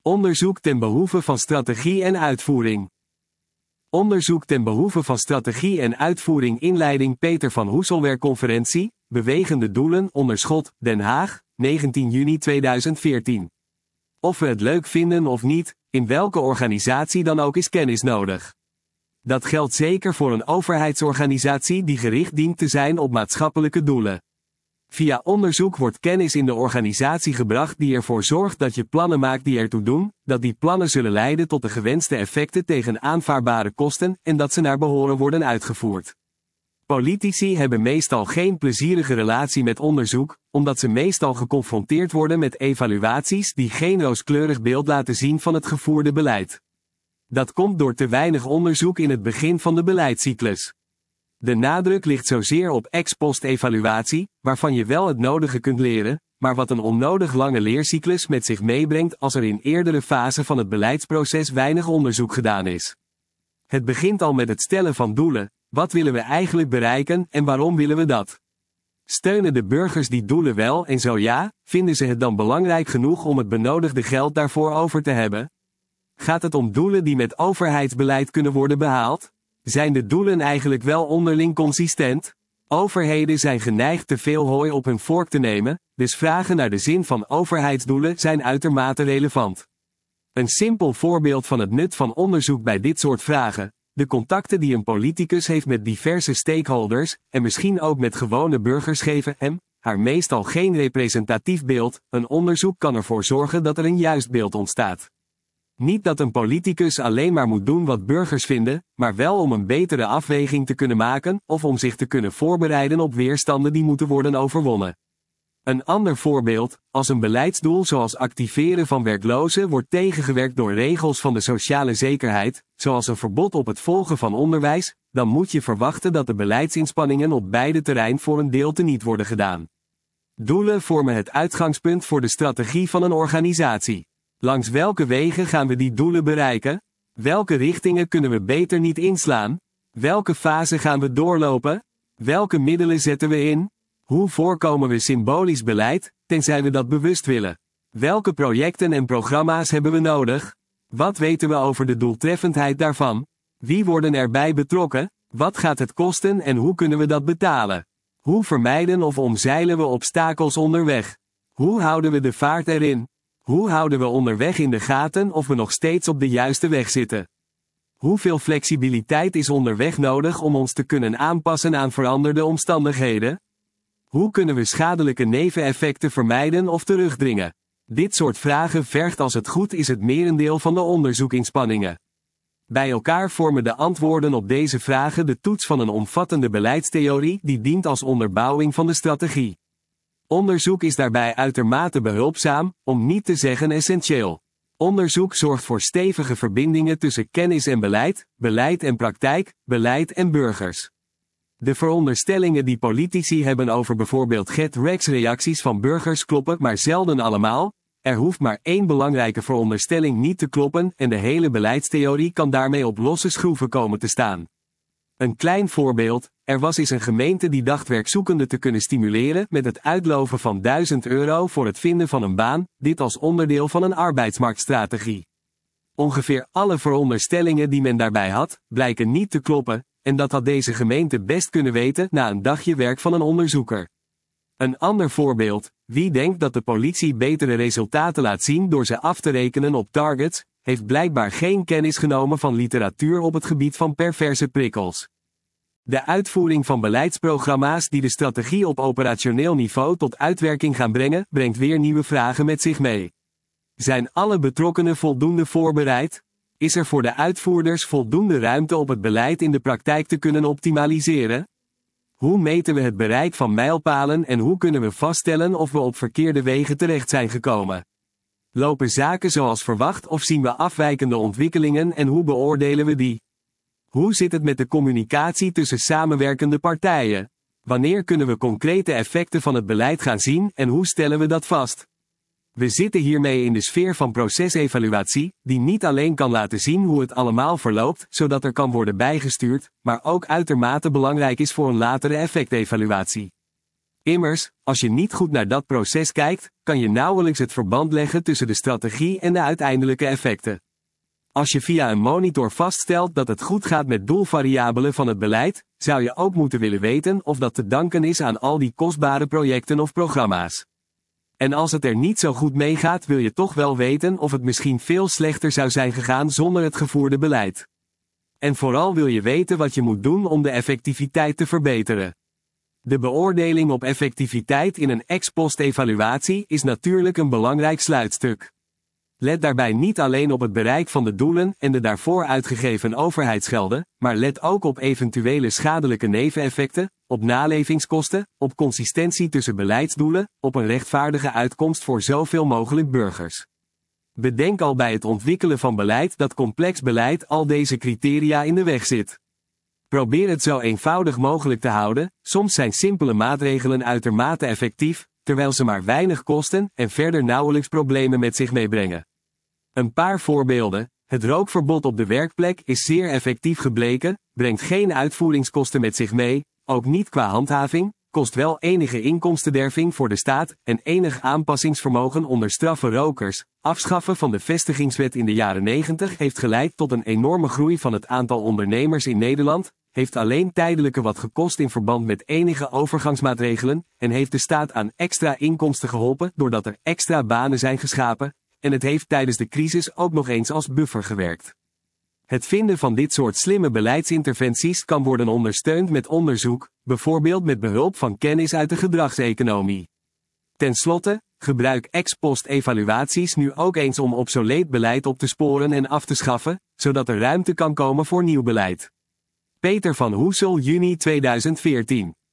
Onderzoek ten behoeve van strategie en uitvoering. Onderzoek ten behoeve van strategie en uitvoering inleiding Peter van Hoeselwerd Conferentie, Bewegende Doelen Onderschot, Den Haag, 19 juni 2014. Of we het leuk vinden of niet, in welke organisatie dan ook is kennis nodig. Dat geldt zeker voor een overheidsorganisatie die gericht dient te zijn op maatschappelijke doelen. Via onderzoek wordt kennis in de organisatie gebracht die ervoor zorgt dat je plannen maakt die ertoe doen, dat die plannen zullen leiden tot de gewenste effecten tegen aanvaardbare kosten en dat ze naar behoren worden uitgevoerd. Politici hebben meestal geen plezierige relatie met onderzoek, omdat ze meestal geconfronteerd worden met evaluaties die geen rooskleurig beeld laten zien van het gevoerde beleid. Dat komt door te weinig onderzoek in het begin van de beleidscyclus. De nadruk ligt zozeer op ex-post evaluatie, waarvan je wel het nodige kunt leren, maar wat een onnodig lange leercyclus met zich meebrengt als er in eerdere fasen van het beleidsproces weinig onderzoek gedaan is. Het begint al met het stellen van doelen. Wat willen we eigenlijk bereiken en waarom willen we dat? Steunen de burgers die doelen wel en zo ja, vinden ze het dan belangrijk genoeg om het benodigde geld daarvoor over te hebben? Gaat het om doelen die met overheidsbeleid kunnen worden behaald? Zijn de doelen eigenlijk wel onderling consistent? Overheden zijn geneigd te veel hooi op hun vork te nemen, dus vragen naar de zin van overheidsdoelen zijn uitermate relevant. Een simpel voorbeeld van het nut van onderzoek bij dit soort vragen: de contacten die een politicus heeft met diverse stakeholders, en misschien ook met gewone burgers geven haar meestal geen representatief beeld. Een onderzoek kan ervoor zorgen dat er een juist beeld ontstaat. Niet dat een politicus alleen maar moet doen wat burgers vinden, maar wel om een betere afweging te kunnen maken, of om zich te kunnen voorbereiden op weerstanden die moeten worden overwonnen. Een ander voorbeeld: als een beleidsdoel zoals activeren van werklozen wordt tegengewerkt door regels van de sociale zekerheid, zoals een verbod op het volgen van onderwijs, dan moet je verwachten dat de beleidsinspanningen op beide terreinen voor een deel teniet worden gedaan. Doelen vormen het uitgangspunt voor de strategie van een organisatie. Langs welke wegen gaan we die doelen bereiken? Welke richtingen kunnen we beter niet inslaan? Welke fase gaan we doorlopen? Welke middelen zetten we in? Hoe voorkomen we symbolisch beleid, tenzij we dat bewust willen? Welke projecten en programma's hebben we nodig? Wat weten we over de doeltreffendheid daarvan? Wie worden erbij betrokken? Wat gaat het kosten en hoe kunnen we dat betalen? Hoe vermijden of omzeilen we obstakels onderweg? Hoe houden we de vaart erin? Hoe houden we onderweg in de gaten of we nog steeds op de juiste weg zitten? Hoeveel flexibiliteit is onderweg nodig om ons te kunnen aanpassen aan veranderde omstandigheden? Hoe kunnen we schadelijke neveneffecten vermijden of terugdringen? Dit soort vragen vergt als het goed is het merendeel van de onderzoekinspanningen. Bij elkaar vormen de antwoorden op deze vragen de toets van een omvattende beleidstheorie die dient als onderbouwing van de strategie. Onderzoek is daarbij uitermate behulpzaam, om niet te zeggen essentieel. Onderzoek zorgt voor stevige verbindingen tussen kennis en beleid, beleid en praktijk, beleid en burgers. De veronderstellingen die politici hebben over bijvoorbeeld get-reacties van burgers kloppen maar zelden allemaal. Er hoeft maar één belangrijke veronderstelling niet te kloppen en de hele beleidstheorie kan daarmee op losse schroeven komen te staan. Een klein voorbeeld: er was eens een gemeente die dacht werkzoekenden te kunnen stimuleren met het uitloven van €1000 voor het vinden van een baan, dit als onderdeel van een arbeidsmarktstrategie. Ongeveer alle veronderstellingen die men daarbij had, blijken niet te kloppen, en dat had deze gemeente best kunnen weten na een dagje werk van een onderzoeker. Een ander voorbeeld: wie denkt dat de politie betere resultaten laat zien door ze af te rekenen op targets, heeft blijkbaar geen kennis genomen van literatuur op het gebied van perverse prikkels. De uitvoering van beleidsprogramma's die de strategie op operationeel niveau tot uitwerking gaan brengen, brengt weer nieuwe vragen met zich mee. Zijn alle betrokkenen voldoende voorbereid? Is er voor de uitvoerders voldoende ruimte om het beleid in de praktijk te kunnen optimaliseren? Hoe meten we het bereik van mijlpalen en hoe kunnen we vaststellen of we op verkeerde wegen terecht zijn gekomen? Lopen zaken zoals verwacht of zien we afwijkende ontwikkelingen en hoe beoordelen we die? Hoe zit het met de communicatie tussen samenwerkende partijen? Wanneer kunnen we concrete effecten van het beleid gaan zien en hoe stellen we dat vast? We zitten hiermee in de sfeer van procesevaluatie, die niet alleen kan laten zien hoe het allemaal verloopt, zodat er kan worden bijgestuurd, maar ook uitermate belangrijk is voor een latere effectevaluatie. Immers, als je niet goed naar dat proces kijkt, kan je nauwelijks het verband leggen tussen de strategie en de uiteindelijke effecten. Als je via een monitor vaststelt dat het goed gaat met doelvariabelen van het beleid, zou je ook moeten willen weten of dat te danken is aan al die kostbare projecten of programma's. En als het er niet zo goed mee gaat, wil je toch wel weten of het misschien veel slechter zou zijn gegaan zonder het gevoerde beleid. En vooral wil je weten wat je moet doen om de effectiviteit te verbeteren. De beoordeling op effectiviteit in een ex-post-evaluatie is natuurlijk een belangrijk sluitstuk. Let daarbij niet alleen op het bereik van de doelen en de daarvoor uitgegeven overheidsgelden, maar let ook op eventuele schadelijke neveneffecten, op nalevingskosten, op consistentie tussen beleidsdoelen, op een rechtvaardige uitkomst voor zoveel mogelijk burgers. Bedenk al bij het ontwikkelen van beleid dat complex beleid al deze criteria in de weg zit. Probeer het zo eenvoudig mogelijk te houden, soms zijn simpele maatregelen uitermate effectief, terwijl ze maar weinig kosten en verder nauwelijks problemen met zich meebrengen. Een paar voorbeelden: het rookverbod op de werkplek is zeer effectief gebleken, brengt geen uitvoeringskosten met zich mee, ook niet qua handhaving, kost wel enige inkomstenderving voor de staat en enig aanpassingsvermogen onder straffe rokers. Afschaffen van de vestigingswet in de jaren 90 heeft geleid tot een enorme groei van het aantal ondernemers in Nederland, heeft alleen tijdelijke wat gekost in verband met enige overgangsmaatregelen, en heeft de staat aan extra inkomsten geholpen doordat er extra banen zijn geschapen, en het heeft tijdens de crisis ook nog eens als buffer gewerkt. Het vinden van dit soort slimme beleidsinterventies kan worden ondersteund met onderzoek, bijvoorbeeld met behulp van kennis uit de gedragseconomie. Ten slotte, gebruik ex-post evaluaties nu ook eens om obsoleet beleid op te sporen en af te schaffen, zodat er ruimte kan komen voor nieuw beleid. Peter van Hoesel, juni 2014.